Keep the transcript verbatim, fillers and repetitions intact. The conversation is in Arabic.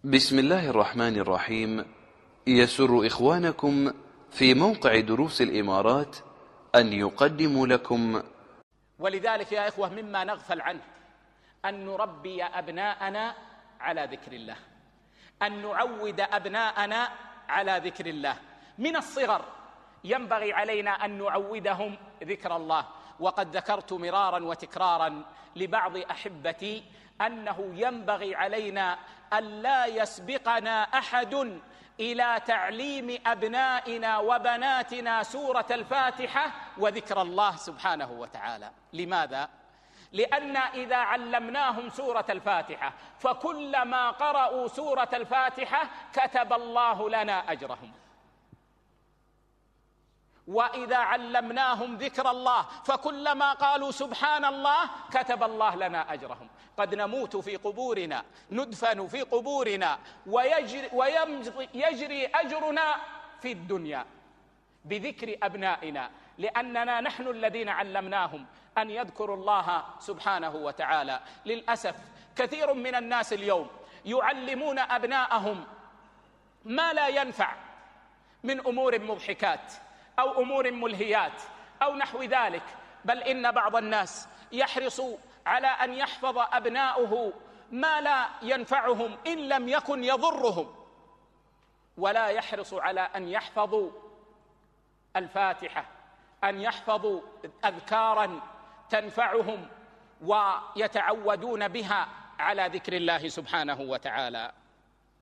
بسم الله الرحمن الرحيم. يسر إخوانكم في موقع دروس الإمارات أن يقدموا لكم. ولذلك يا إخوة مما نغفل عنه أن نربي أبناءنا على ذكر الله، أن نعود أبناءنا على ذكر الله من الصغر. ينبغي علينا أن نعودهم ذكر الله. وقد ذكرت مرارا وتكرارا لبعض أحبتي أنه ينبغي علينا أن لا يسبقنا أحد إلى تعليم أبنائنا وبناتنا سورة الفاتحة وذكر الله سبحانه وتعالى. لماذا؟ لأن إذا علمناهم سورة الفاتحة فكلما قرأوا سورة الفاتحة كتب الله لنا أجرهم، وإذا علمناهم ذكر الله فكلما قالوا سبحان الله كتب الله لنا أجرهم. قد نموت في قبورنا، ندفن في قبورنا، ويجري, ويجري أجرنا في الدنيا بذكر أبنائنا، لأننا نحن الذين علمناهم أن يذكروا الله سبحانه وتعالى. للأسف كثير من الناس اليوم يعلمون أبناءهم ما لا ينفع من أمور مضحكات أو أمور ملهيات أو نحو ذلك، بل إن بعض الناس يحرص على أن يحفظ أبناؤه ما لا ينفعهم إن لم يكن يضرهم، ولا يحرص على أن يحفظوا الفاتحة، أن يحفظوا أذكارا تنفعهم ويتعودون بها على ذكر الله سبحانه وتعالى.